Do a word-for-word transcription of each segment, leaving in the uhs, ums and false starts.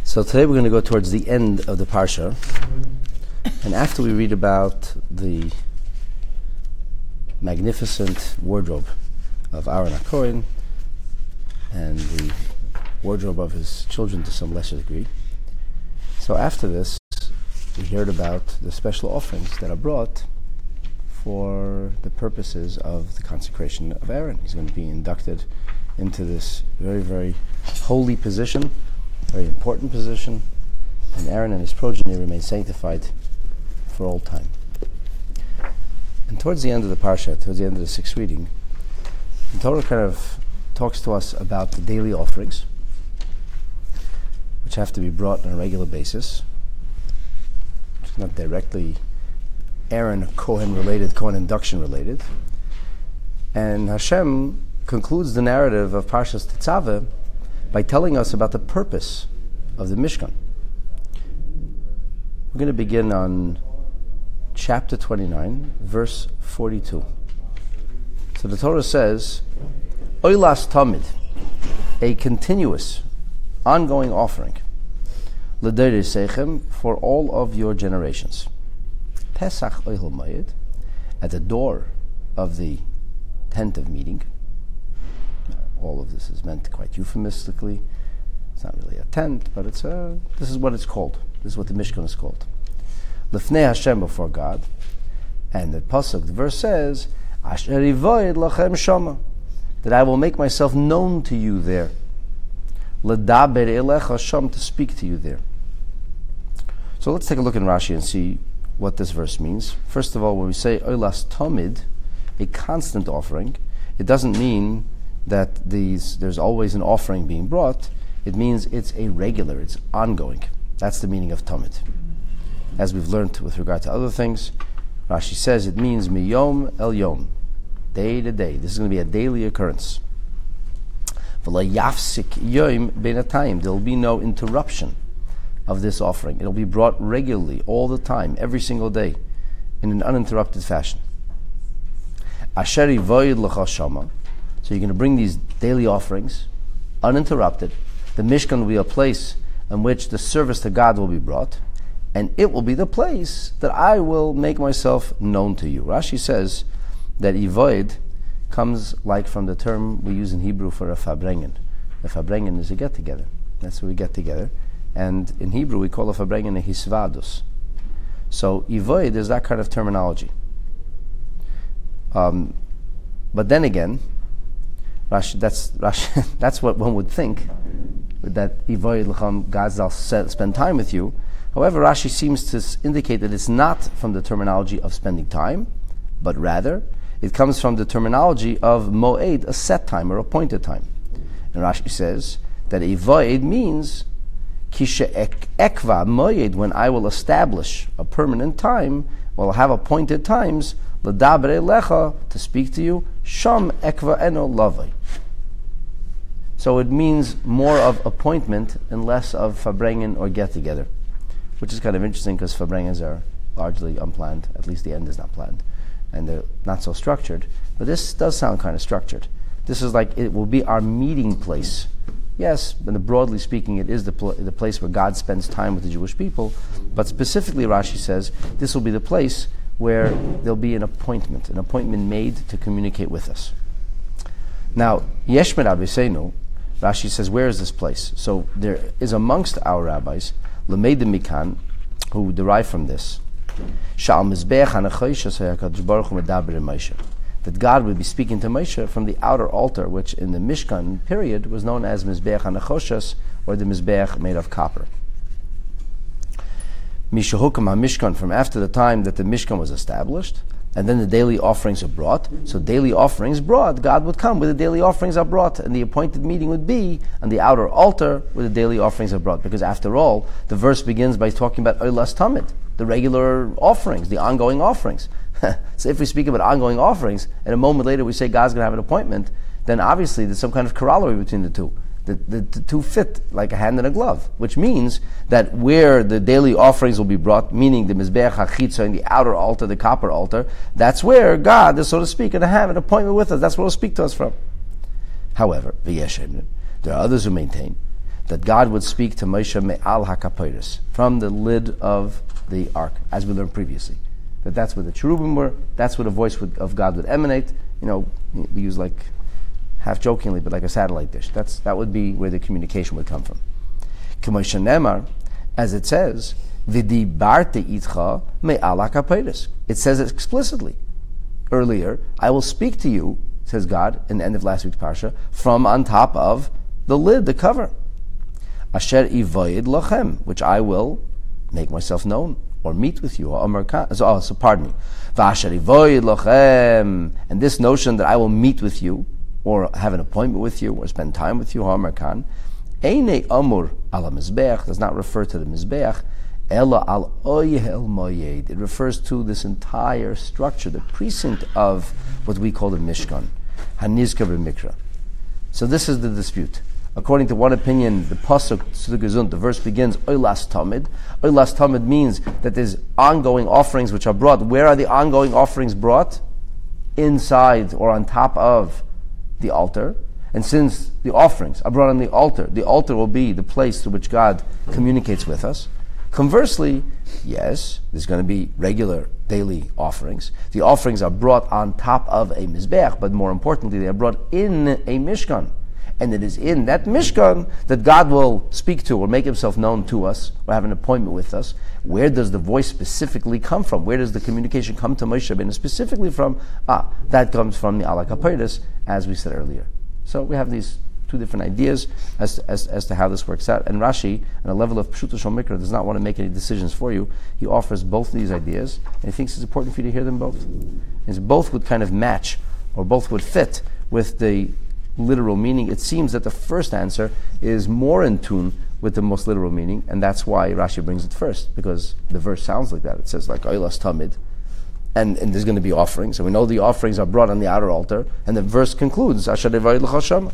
So today we're going to go towards the end of the Parsha, and after we read about the magnificent wardrobe of Aaron HaKohen and the wardrobe of his children to some lesser degree, so after this we heard about the special offerings that are brought for the purposes of the consecration of Aaron. He's going to be inducted into this very, very holy position, very important position, and Aaron and his progeny remain sanctified for all time. And towards the end of the Parsha, towards the end of the sixth reading, the Torah kind of talks to us about the daily offerings, which have to be brought on a regular basis, which is not directly Aaron Cohen related, Cohen induction related. And Hashem concludes the narrative of Parshas Tetzaveh by telling us about the purpose of the Mishkan. We're going to begin on chapter twenty-nine, verse forty-two. So the Torah says, Oilas Tamid, a continuous, ongoing offering, L'derei Seichem, for all of your generations. Pesach Oihel Moed, at the door of the tent of meeting. All of this is meant quite euphemistically. It's not really a tent, but it's a, this is what it's called. This is what the Mishkan is called. L'fnei Hashem, before God. And the pasuk, the verse says, Asher ivoid lachem shama, that I will make myself known to you there. L'daber elecha sham, to speak to you there. So let's take a look in Rashi and see what this verse means. First of all, when we say Oilas Tamid, a constant offering, it doesn't mean that these there's always an offering being brought. It means it's a regular, it's ongoing. That's the meaning of Tamid. As we've learned with regard to other things, Rashi says it means miyom el yom, day to day. This is going to be a daily occurrence. V'la yafsik yom beinatayim, there will be no interruption of this offering. It'll be brought regularly, all the time, every single day, in an uninterrupted fashion. Asher ivoid l'cha shama, so you're going to bring these daily offerings, uninterrupted. The Mishkan will be a place in which the service to God will be brought, and it will be the place that I will make myself known to you. Rashi says that ivoid comes like from the term we use in Hebrew for a fabrengen. A fabrengen is a get-together. That's where we get together. And in Hebrew we call a fabrengen a hisvadus. So ivoid is that kind of terminology. Um, but then again, Rashi, that's Rashi, that's what one would think, that Ivoid l'cham, God spend time with you. However, Rashi seems to indicate that it's not from the terminology of spending time, but rather it comes from the terminology of moed, a set time or appointed time. And Rashi says that Ivoid means kishe ekva moed, when I will establish a permanent time, will have appointed times, l'daber elecha, to speak to you, sham ekva eno lavai. So it means more of appointment and less of fabrengen or get-together, which is kind of interesting because fabrengens are largely unplanned, at least the end is not planned, and they're not so structured. But this does sound kind of structured. This is like it will be our meeting place. Yes, and broadly speaking, it is the, pl- the place where God spends time with the Jewish people, but specifically Rashi says this will be the place where there'll be an appointment, an appointment made to communicate with us. Now, Yeshmer Abisenu, Rashi says, where is this place? So there is amongst our rabbis, Lameid Mikan, who derive from this, that God would be speaking to Moshe from the outer altar, which in the Mishkan period was known as Mizbeach HaNechoshas, or the Mizbeach made of copper. Mishahukam HaMishkan, from after the time that the Mishkan was established, and then the daily offerings are brought. So daily offerings brought, God would come where the daily offerings are brought, and the appointed meeting would be on the outer altar where the daily offerings are brought. Because after all, the verse begins by talking about Oilas Tamid, the regular offerings, the ongoing offerings. So if we speak about ongoing offerings, and a moment later we say God's going to have an appointment, then obviously there's some kind of corollary between the two. The, the, the two fit like a hand and a glove, which means that where the daily offerings will be brought, meaning the Mizbeach HaChitza and the outer altar, the copper altar, that's where God is, so to speak, going to have an appointment with us. That's where He'll speak to us from. However, there are others who maintain that God would speak to Moshe me'al hakaporos, from the lid of the ark, as we learned previously. That that's where the cherubim were, that's where the voice would, of God would emanate. You know, we use like, half jokingly, but like a satellite dish. That's That would be where the communication would come from. K'moshe nemar, as it says, v'dibarte itcha me'al hakaporos. It says it explicitly. Earlier, I will speak to you, says God, in the end of last week's parsha, from on top of the lid, the cover. Asher ivoyed lachem, which I will make myself known, or meet with you. Oh, so pardon me. V'asher ivoyed lachem, and this notion that I will meet with you, or have an appointment with you, or spend time with you, ha'amar kan, eine amur ala mizbeach, does not refer to the mizbeach, ela al oyhel moyed. It refers to this entire structure, the precinct of what we call the Mishkan, hanizka b'mikra. So this is the dispute. According to one opinion, the pasuk Tzedek, the verse begins Oilas Tamid. Oilas Tamid means that there's ongoing offerings which are brought. Where are the ongoing offerings brought? Inside or on top of the altar. And since the offerings are brought on the altar, the altar will be the place through which God communicates with us. Conversely, yes, there's going to be regular daily offerings. The offerings are brought on top of a mizbeach, but more importantly, they are brought in a mishkan. And it is in that mishkan that God will speak to or make himself known to us or have an appointment with us. Where does the voice specifically come from? Where does the communication come to Moshe Rabbeinu specifically from? Ah, that comes from the Al HaKaporos, as we said earlier. So we have these two different ideas as to, as, as to how this works out. And Rashi, on a level of Pshuto Shel Mikra, does not want to make any decisions for you. He offers both these ideas, and he thinks it's important for you to hear them both. And both would kind of match, or both would fit with the literal meaning. It seems that the first answer is more in tune with the most literal meaning, and that's why Rashi brings it first, because the verse sounds like that. It says like Oilas Tamid, and, and there's going to be offerings, and we know the offerings are brought on the outer altar, and the verse concludes Asher Devarid L'chal Shama.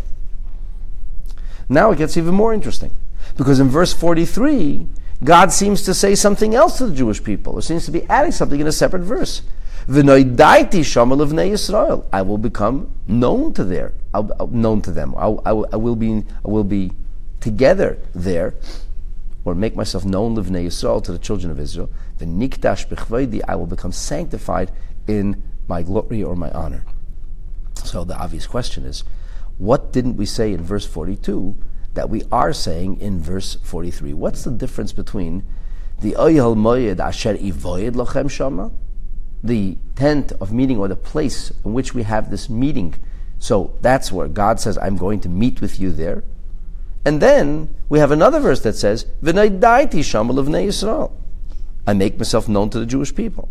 Now it gets even more interesting, because in verse forty-three, God seems to say something else to the Jewish people, or seems to be adding something in a separate verse. V'noidaiti shama l'vnei Yisrael. I will become known to there, I'll, I'll, known to them. I'll, I, will, I will be, I will be together there, or make myself known l'vnei Yisrael, to the children of Israel. V'nikdash b'chvaydi. I will become sanctified in my glory or my honor. So the obvious question is, what didn't we say in verse forty-two that we are saying in verse forty-three? What's the difference between the oyel moyed asher ivoyed lochem shama, the tent of meeting, or the place in which we have this meeting? So that's where God says, I'm going to meet with you there. And then we have another verse that says, V'naidaiti shama l'vnei Yisrael. I make myself known to the Jewish people.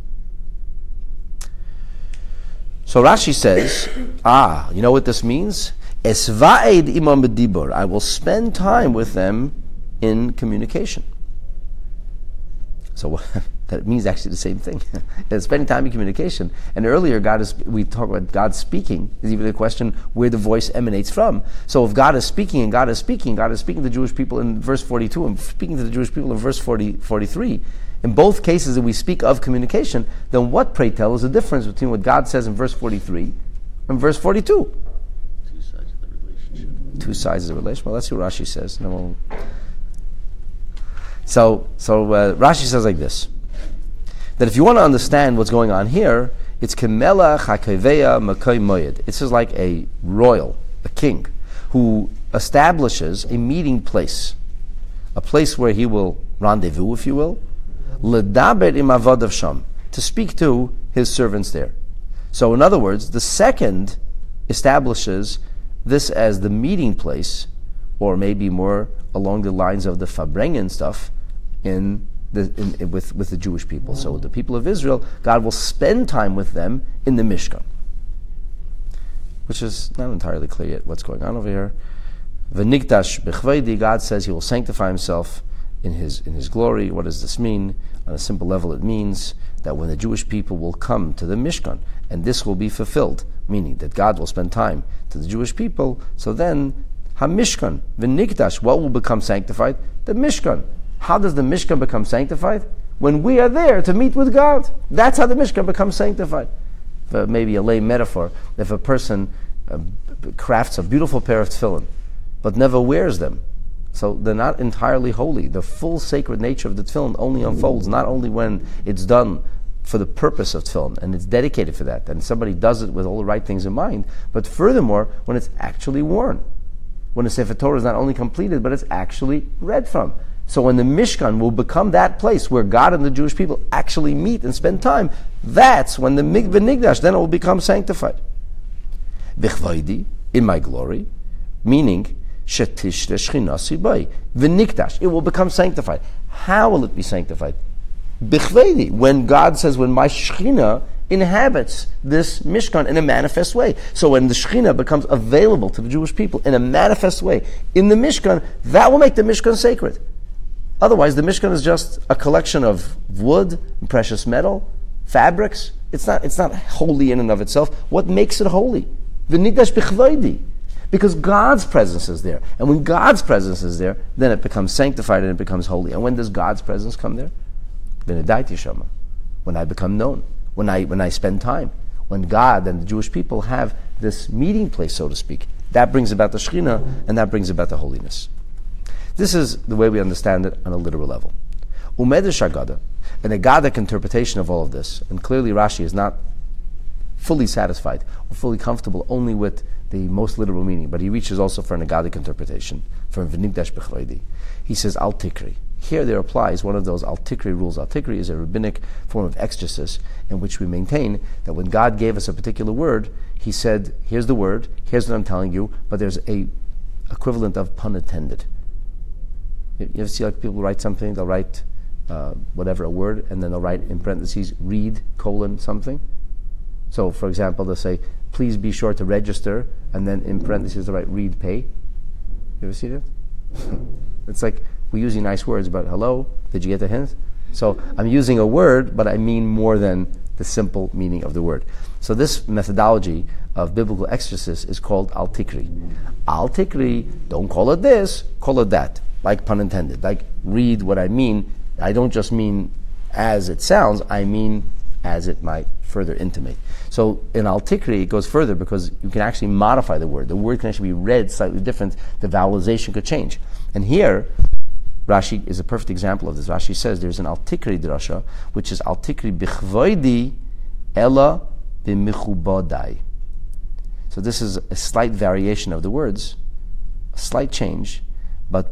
So Rashi says, ah, you know what this means? Esva'ed imam b'dibur. I will spend time with them in communication. So that means actually the same thing. It's spending time in communication. And earlier, God is we talk about God speaking. Is even a question where the voice emanates from. So if God is speaking and God is speaking, God is speaking to the Jewish people in verse forty-two and speaking to the Jewish people in verse forty, forty-three. In both cases that we speak of communication, then what, pray tell, is the difference between what God says in verse forty-three and verse forty-two? Two sides of the relationship. Two sides of the relationship. Well, let's see what Rashi says. No, we'll So, so uh, Rashi says like this, that if you want to understand what's going on here, it's Kemelach HaKaveya Makoy Moyed. It's just like a royal, a king, who establishes a meeting place, a place where he will rendezvous, if you will, L'daber im avodav sham, to speak to his servants there. So in other words, the second establishes this as the meeting place, or maybe more along the lines of the Farbrengen stuff, in the in, in, with with the Jewish people. So the people of Israel, God will spend time with them in the Mishkan, which is not entirely clear yet what's going on over here. V'nikdash b'chvaydi, God says He will sanctify Himself in His in His glory. What does this mean? On a simple level, it means that when the Jewish people will come to the Mishkan, and this will be fulfilled, meaning that God will spend time to the Jewish people, so then HaMishkan, v'nikdash, what will become sanctified? The Mishkan. How does the Mishkan become sanctified? When we are there to meet with God. That's how the Mishkan becomes sanctified. For maybe a lame metaphor, if a person uh, crafts a beautiful pair of tefillin, but never wears them, So they're not entirely holy. The full sacred nature of the tefillin only unfolds not only when it's done for the purpose of tefillin, and it's dedicated for that, and somebody does it with all the right things in mind, but furthermore, when it's actually worn. When the Sefer Torah is not only completed, but it's actually read from. So when the Mishkan will become that place where God and the Jewish people actually meet and spend time, that's when the Mikveh Nigdash, then it will become sanctified. Bichvaidi, in my glory, meaning, Shetishre Shchinasi Bai, V'nikdash, it will become sanctified. How will it be sanctified? Bichvaidi, when God says, when my Shechina inhabits this Mishkan in a manifest way. So when the Shechina becomes available to the Jewish people in a manifest way in the Mishkan, that will make the Mishkan sacred. Otherwise, the Mishkan is just a collection of wood, precious metal, fabrics. It's not, it's not holy in and of itself. What makes it holy? V'nikdash bichvaidi. Because God's presence is there. And when God's presence is there, then it becomes sanctified and it becomes holy. And when does God's presence come there? V'nedaiti shama. When I become known. When I when I spend time. When God and the Jewish people have this meeting place, so to speak. That brings about the Shekhinah, and that brings about the holiness. This is the way we understand it on a literal level. Umedrash Agada, an Agadic interpretation of all of this, and clearly Rashi is not fully satisfied or fully comfortable only with the most literal meaning, but he reaches also for an Agadic interpretation, for V'nikdash B'chvaydi. He says, Al Tikri. Here there applies one of those Al Tikri rules. Al Tikri is a rabbinic form of exegesis in which we maintain that when God gave us a particular word, he said, here's the word, here's what I'm telling you, but there's a equivalent of pun intended. You ever see like people write something, they'll write uh, whatever, a word, and then they'll write in parentheses, read, colon, something. So, for example, they'll say, please be sure to register, and then in parentheses they'll write, read, pay. You ever see that? It's like, we're using nice words, but hello, did you get the hint? So, I'm using a word, but I mean more than the simple meaning of the word. So this methodology of biblical exegesis is called Al Tikri. Al Tikri, don't call it this, call it that. Like pun intended, like read what I mean. I don't just mean as it sounds, I mean as it might further intimate. So in Al Tikri, it goes further because you can actually modify the word. The word can actually be read slightly different. The vowelization could change. And here, Rashi is a perfect example of this. Rashi says there's an Al Tikri drasha, which is Al Tikri bichvoidi ella b'michubadai. So this is a slight variation of the words, a slight change. But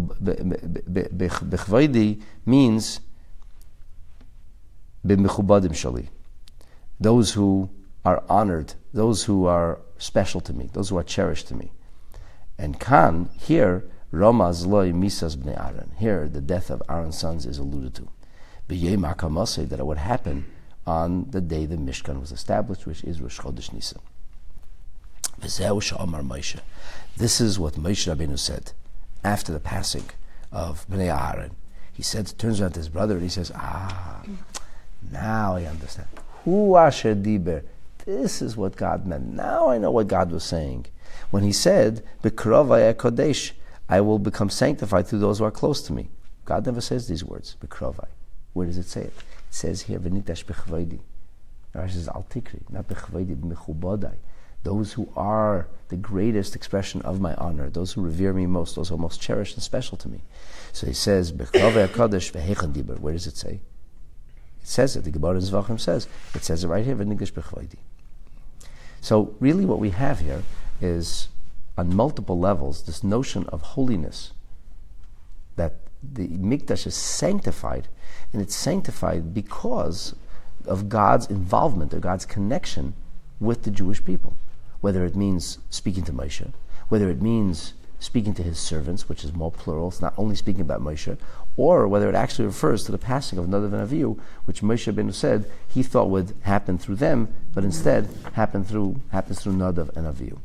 b'chvaydi means b'mechubadim shali, those who are honored, those who are special to me, those who are cherished to me. And kan, here, Ramaz loy misas bnei Aaron. Here, the death of Aaron's sons is alluded to. B'yei makamasei, that it would happen on the day the Mishkan was established, which is Rosh Chodesh Nisan. V'zeu she'amar Moshe. This is what Moshe Rabbeinu said after the passing of Bnei Aaron. He said, turns around to his brother and he says, ah, now I understand. Hu asher diber. This is what God meant. Now I know what God was saying. When he said, B'krovai kodesh, I will become sanctified through those who are close to me. God never says these words, B'krovai. Where does it say it? It says here, V'nikdash b'chvaydi. Rashi says, Al Tikri, not b'chvaydi, b'mechubadai. Those who are the greatest expression of my honor, those who revere me most, those who are most cherished and special to me. So he says, B'krovei HaKadosh v'heichen diber. Where does it say? It says it. The Gemara in Zvachim says. It says it right here, V'nikdash b'chvaydi. So really what we have here is, on multiple levels, this notion of holiness, that the Mikdash is sanctified, and it's sanctified because of God's involvement, or God's connection with the Jewish people. Whether it means speaking to Moshe, whether it means speaking to his servants, which is more plural, it's not only speaking about Moshe, or whether it actually refers to the passing of Nadav and Avihu, which Moshe Rabbeinu said he thought would happen through them, but instead happened through happens through Nadav and Avihu.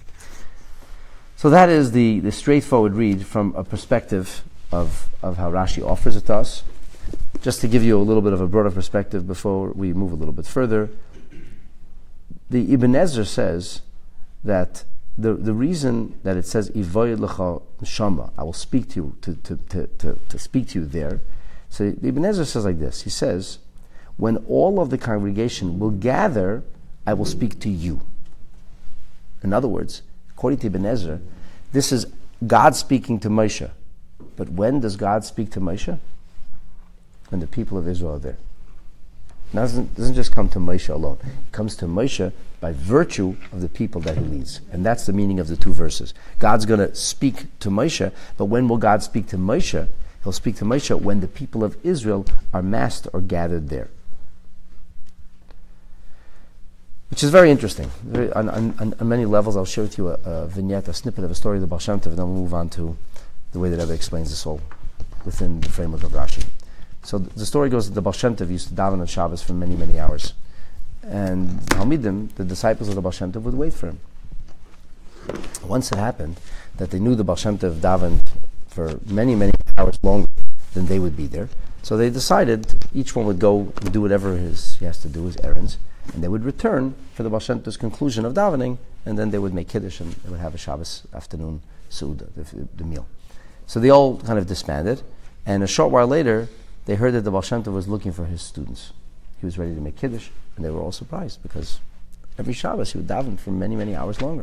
So that is the, the straightforward read from a perspective of, of how Rashi offers it to us. Just to give you a little bit of a broader perspective before we move a little bit further, the Ibn Ezra says that the, the reason that it says Ivoy Lecha Neshama, I will speak to you to, to, to, to, to speak to you there. So the Ibn Ezra says like this. He says, when all of the congregation will gather, I will speak to you. In other words, according to Ibn Ezra, this is God speaking to Moshe. But when does God speak to Moshe? When the people of Israel are there. It doesn't, doesn't just come to Moshe alone. It comes to Moshe by virtue of the people that he leads. And that's the meaning of the two verses. God's going to speak to Moshe, but when will God speak to Moshe? He'll speak to Moshe when the people of Israel are massed or gathered there. Which is very interesting. Very, on, on, on many levels, I'll share with you a, a vignette, a snippet of a story of the Baal Shem Tov, and then we'll move on to the way that Rebbe explains the soul within the framework of Rashi. So th- the story goes that the Baal Shem Tov used to daven on Shabbos for many, many hours. And Talmidim, the disciples of the Baal Shem Tov, would wait for him. Once it happened that they knew the Baal Shem Tov davened for many, many hours longer than they would be there, so they decided each one would go and do whatever his, he has to do, his errands, and they would return for the Baal Shem Tov's conclusion of davening, and then they would make Kiddush and they would have a Shabbos afternoon Seudah, the, the meal. So they all kind of disbanded, and a short while later, they heard that the Baal Shem Tov was looking for his students. He was ready to make Kiddush, and they were all surprised, because every Shabbos he would daven for many, many hours longer.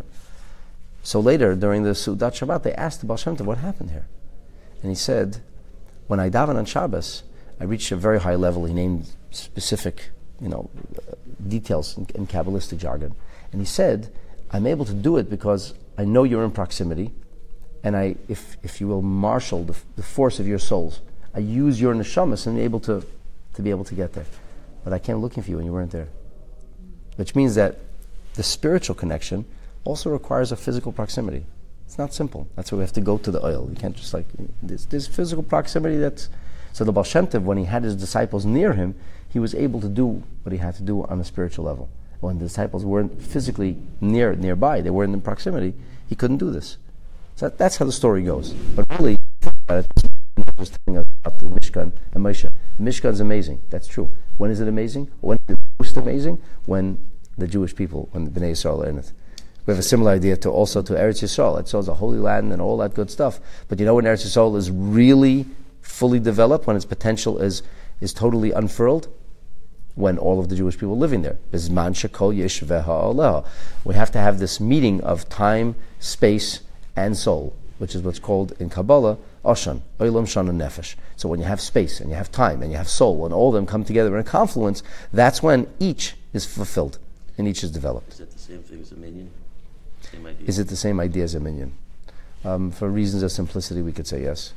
So later, during the Seudat Shabbat, they asked the Baal Shem Tov, what happened here? And he said, when I daven on Shabbos, I reached a very high level. He named specific, you know, uh, details in, in Kabbalistic jargon. And he said, I'm able to do it because I know you're in proximity, and I, if if you will marshal the, the force of your souls, I use your neshamas and be able to, to be able to get there. But I came looking for you and you weren't there. Which means that the spiritual connection also requires a physical proximity. It's not simple. That's why we have to go to the oil. You can't just like, there's, there's physical proximity that's... So the Baal Shem Tov, when he had his disciples near him, he was able to do what he had to do on a spiritual level. When the disciples weren't physically near nearby, they weren't in proximity, he couldn't do this. So that, that's how the story goes. But really, it was telling us about the Mishkan and Moshe. The Mishkan is amazing. That's true. When is it amazing? When is it most amazing? When the Jewish people, when the Bnei Yisrael are in it. We have a similar idea to also to Eretz Yisrael. Eretz Yisrael is a holy land and all that good stuff. But you know when Eretz Yisrael is really fully developed, when its potential is is totally unfurled? When all of the Jewish people are living there. Bizman shekol yeshveha aleha. We have to have this meeting of time, space, and soul, which is what's called in Kabbalah, Oshan, Olam Shana Nefesh. So when you have space, and you have time, and you have soul, and all of them come together in a confluence, that's when each is fulfilled, and each is developed. Is that the same thing as a minion? Same idea? Is it the same idea as a minion? Um, for reasons of simplicity, we could say yes.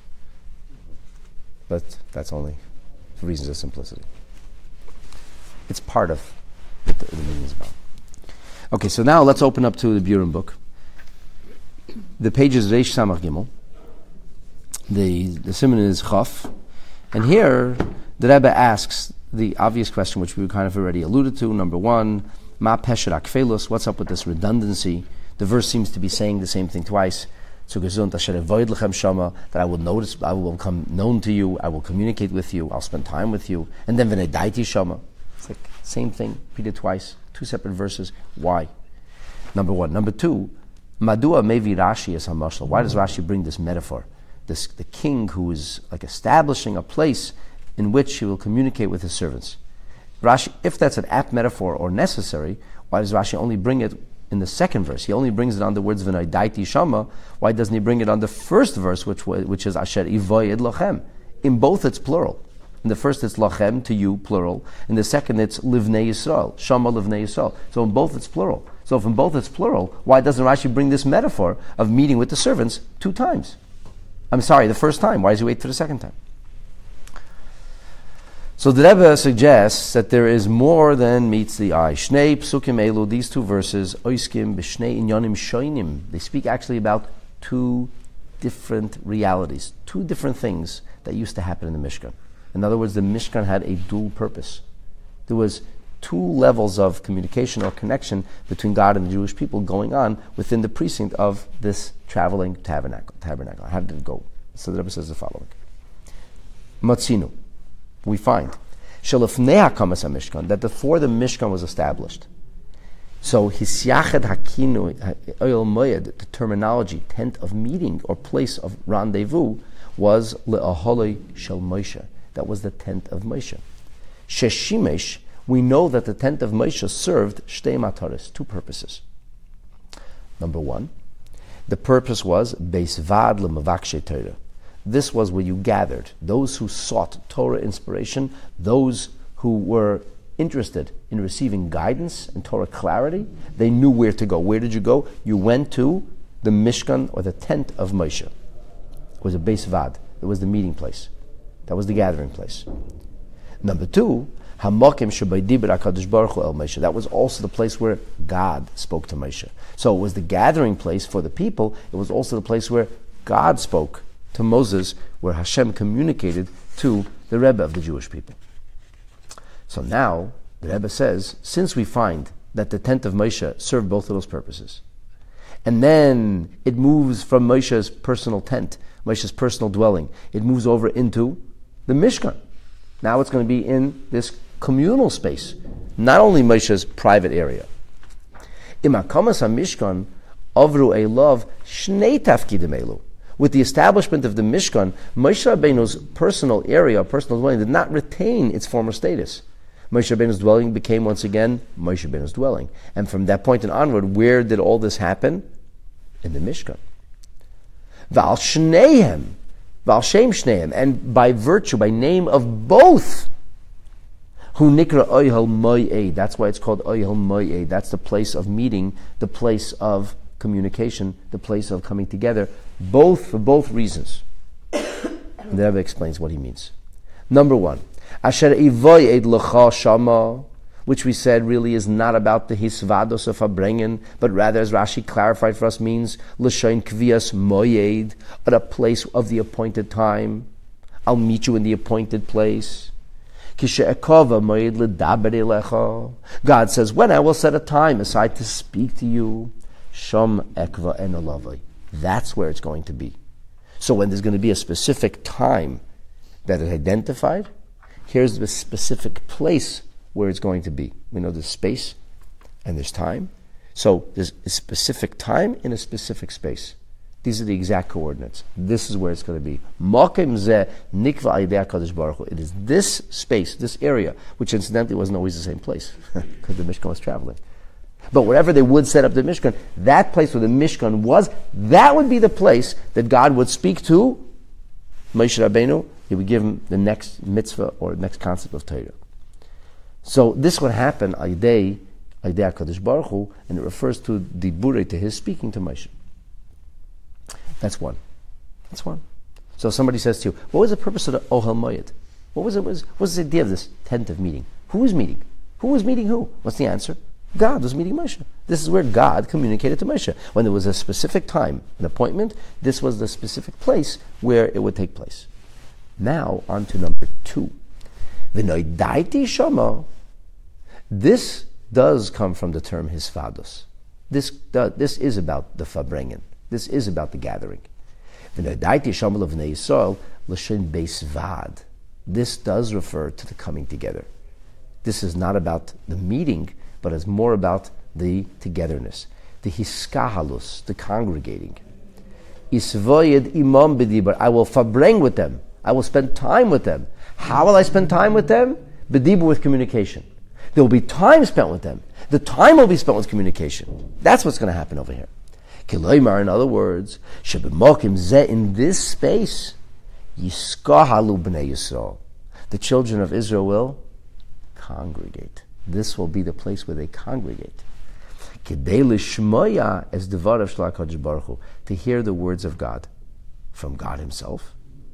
But that's only for reasons of simplicity. It's part of what the, the minion is about. Okay, so now let's open up to the Burim book. The page is Reish Samach Gimel. The the siman is Chaf. And here, the Rebbe asks the obvious question, which we kind of already alluded to. Number one, Ma Pesher Akfelus, what's up with this redundancy? The verse seems to be saying the same thing twice. So gesund asher avoid lechem shama, that I will notice, I will become known to you, I will communicate with you, I'll spend time with you. And then v'nedaiti shama. It's like same thing, repeated twice, two separate verses. Why? Number one. Number two, Madua mevi Rashi as hamashal. Why does Rashi bring this metaphor? This the king who is like establishing a place in which he will communicate with his servants. Rashi, if that's an apt metaphor or necessary, why does Rashi only bring it in the second verse? He only brings it on the words v'naidaiti shama. Why doesn't he bring it on the first verse, which which is asher ivoyed lachem? In both it's plural. In the first it's lachem, to you, plural. In the second it's livnei Yisrael, shama livnei Yisrael. So in both it's plural. So if in both it's plural, why doesn't Rashi bring this metaphor of meeting with the servants two times? I'm sorry, the first time. Why does he wait for the second time? So the Rebbe suggests that there is more than meets the eye. Shnei psukim elu, these two verses, oiskim b'shnei inyanim shoinim. They speak actually about two different realities, two different things that used to happen in the Mishkan. In other words, the Mishkan had a dual purpose. There was two levels of communication or connection between God and the Jewish people going on within the precinct of this traveling tabernacle. Tabernacle. How did it go? So the Rebbe says the following. Matzinu. We find Shelafnei HaKamas HaMishkan, that before the Mishkan was established. So Hisyached Hakinu Oil Moed, the terminology, tent of meeting or place of rendezvous, was Le'aholei Shel Moshe. That was the tent of Moshe. Sheshimesh, we know that the tent of Moshe served Shtei Mataris, two purposes. Number one, the purpose was Beis Vad L'Mavakshe Torah, This was where you gathered. Those who sought Torah inspiration, those who were interested in receiving guidance and Torah clarity, they knew where to go. Where did you go? You went to the Mishkan, or the tent of Moshe. It was a Beis Vad. It was the meeting place. That was the gathering place. Number two, Hamakim Shabbai Dibur HaKadosh Baruch Hu El Moshe. That was also the place where God spoke to Moshe. So it was the gathering place for the people. It was also the place where God spoke to Moses, where Hashem communicated to the Rebbe of the Jewish people. So now, the Rebbe says, since we find that the tent of Moshe served both of those purposes, and then it moves from Moshe's personal tent, Moshe's personal dwelling, it moves over into the Mishkan. Now it's going to be in this communal space, not only Moshe's private area. Imakamas HaMishkan avru elav shnei tafkidim elu. With the establishment of the Mishkan, Moshe Rabbeinu's personal area, personal dwelling, did not retain its former status. Moshe Rabbeinu's dwelling became once again Moshe Rabbeinu's dwelling. And from that point and onward, where did all this happen? In the Mishkan. V'al Shneihem, V'al Shem Shneihem, and by virtue, by name of both, Hu Nikra Oyhel Mo'ed. That's why it's called Oyhel Mo'ed. That's the place of meeting, the place of communication, the place of coming together, both for both reasons. And the Rebbe explains what he means. Number one, Asher Ivoyed L'cha Shama, which we said really is not about the Hisvados of Fabrengen, but rather, as Rashi clarified for us, means L'shain Kvias Moyed, at a place of the appointed time. I'll meet you in the appointed place. God says, when I will set a time aside to speak to you, Sham Ekva en Olavai. That's where it's going to be. So when there's going to be a specific time that is identified, here's the specific place where it's going to be. We know there's space and there's time. So there's a specific time in a specific space. These are the exact coordinates. This is where it's going to be. It is this space, this area, which incidentally wasn't always the same place because the Mishkan was traveling. But wherever they would set up the Mishkan, that place where the Mishkan was, that would be the place that God would speak to Moshe Rabbeinu. He would give him the next mitzvah or the next concept of Torah. So this would happen Aydei, Aydei HaKadosh Baruch Hu, and it refers to the Burei, to his speaking to Moshe. That's one. That's one. So somebody says to you, what was the purpose of the Ohel Moed? What was it? What was, what was the idea of this tent of meeting? Who was meeting? Who was meeting who? What's the answer? God was meeting Moshe. This is where God communicated to Moshe. When there was a specific time, an appointment, this was the specific place where it would take place. Now, on to number two. V'noidaiti shama. This does come from the term hisvados. This, uh, this is about the fabrengen. This is about the gathering. V'noidaiti shama l'vnei Yisrael l'shen beis vad. This does refer to the coming together. This is not about the meeting, but it's more about the togetherness, the hiskahalus, the congregating. Isvoyed imam b'dibar. I will fabreng with them. I will spend time with them. How will I spend time with them? B'dibar, with communication. There will be time spent with them. The time will be spent with communication. That's what's going to happen over here. Kiloymar, in other words, shebemokim zeh, in this space, yiskahalu b'nei Yisrael. The children of Israel will congregate. This will be the place where they congregate. Kedei lishmoya es devarav shel HaKadosh Baruch Hu, to hear the words of God. From God himself?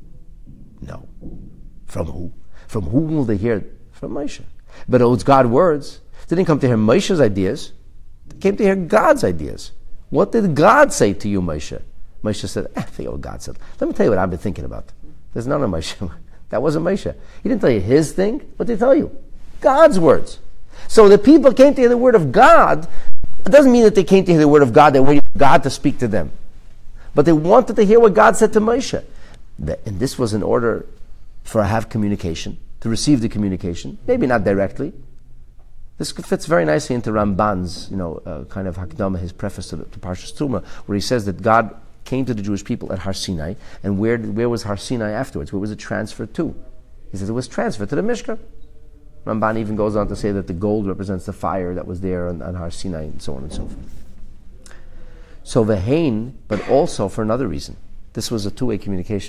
No. From who? From whom will they hear? From Moshe. But it's God's words. They didn't come to hear Moshe's ideas. They came to hear God's ideas. What did God say to you, Moshe? Moshe said, eh, think what God said. Let me tell you what I've been thinking about. There's none of Moshe. That wasn't Moshe. He didn't tell you his thing. What did he tell you? God's words. So the people came to hear the word of God. It doesn't mean that they came to hear the word of God. They waited for God to speak to them. But they wanted to hear what God said to Moshe. And this was in order for to have communication, to receive the communication. Maybe not directly. This fits very nicely into Ramban's, you know, uh, kind of Hakdama, his preface to, to Parshas Truma, where he says that God came to the Jewish people at Har Sinai, and where did, where was Har Sinai afterwards? Where was it transferred to? He says it was transferred to the Mishkan. Ramban even goes on to say that the gold represents the fire that was there on, on Har Sinai, and so on and so forth. So Vehain, but also for another reason. This was a two-way communication.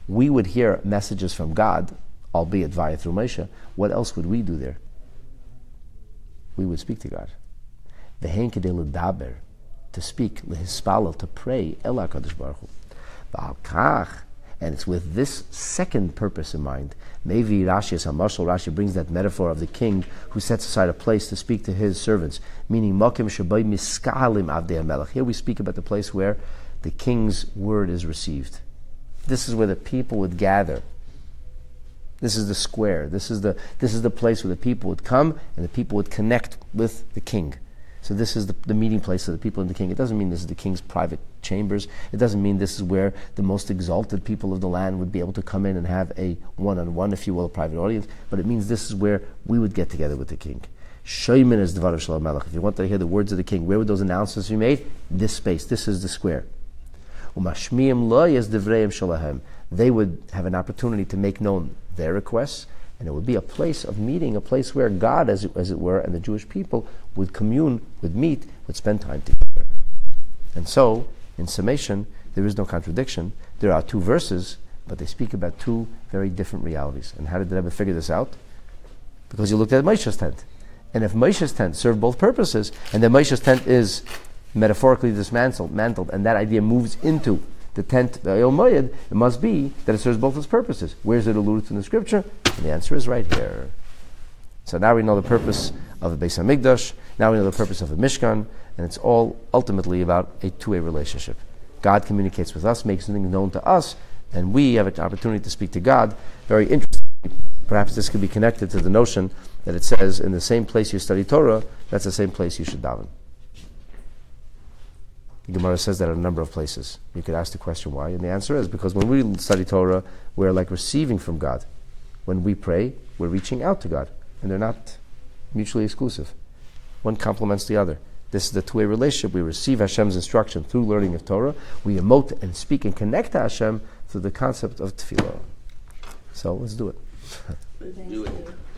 we would hear messages from God, albeit via through Moshe, what else would we do there? We would speak to God. V'hen kedei l'daber, to speak, lehispalel, to pray, el HaKadosh Baruch Hu. V'al kach, and it's with this second purpose in mind. Maybe Rashi as Hamashal, Rashi brings that metaphor of the king who sets aside a place to speak to his servants, meaning Makim Shabbai Miskalim Avdei HaMelech. Here we speak about the place where the king's word is received. This is where the people would gather. This is the square. This is the this is the place where the people would come and the people would connect with the king. So this is the, the meeting place of the people and the king. It doesn't mean this is the king's private chambers. It doesn't mean this is where the most exalted people of the land would be able to come in and have a one-on-one, if you will, a private audience. But it means this is where we would get together with the king. Shoymin is Dvar Shalom Melech. If you want to hear the words of the king, where would those announcements be made? This space. This is the square. Umashmiim lo yes devreim shalahem. They would have an opportunity to make known their requests, and it would be a place of meeting, a place where God, as it, as it were, and the Jewish people would commune, would meet, would spend time together. And so, in summation, there is no contradiction. There are two verses, but they speak about two very different realities. And how did the Rebbe figure this out? Because he looked at Moshe's tent. And if Moshe's tent served both purposes, and then Moshe's tent is metaphorically dismantled, mantled, and that idea moves into the tent, the Oyel Moed, it must be that it serves both its purposes. Where is it alluded to in the scripture? And the answer is right here. So now we know the purpose of the Beis HaMikdash, now we know the purpose of the Mishkan, and it's all ultimately about a two-way relationship. God communicates with us, makes things known to us, and we have an opportunity to speak to God. Very interesting. Perhaps this could be connected to the notion that it says, in the same place you study Torah, that's the same place you should daven. The Gemara says that in a number of places. You could ask the question why, and the answer is because when we study Torah, we're like receiving from God. When we pray, we're reaching out to God, and they're not mutually exclusive. One complements the other. This is the two-way relationship. We receive Hashem's instruction through learning of Torah. We emote and speak and connect to Hashem through the concept of tefillah. So let's do it. Let's do it.